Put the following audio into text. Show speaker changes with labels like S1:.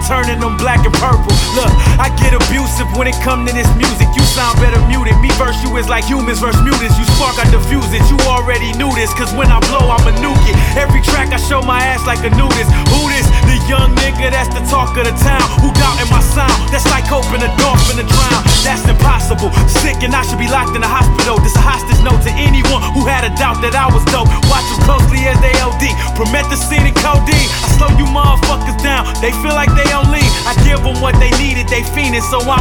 S1: turning them black and purple. Look, I get abusive when it come to this music. You sound better muted. Me verse you is like humans versus mutants. You spark, I diffuse it. You already knew this, cause when I blow, I'ma nuke it. Every track I show my ass like a nudist. Who this? The young nigga that's the talk of the town. Who doubting my sound? That's like hoping a dolphin to drown. That's impossible. Sick and I should be locked in a hospital. This a hostage note to anyone who had a doubt that I was dope. Watch them closely as they OD. Promethazine and codeine. I slow you motherfuckers down. They feel like they on lean. I give them what they needed. They fiending, so I'm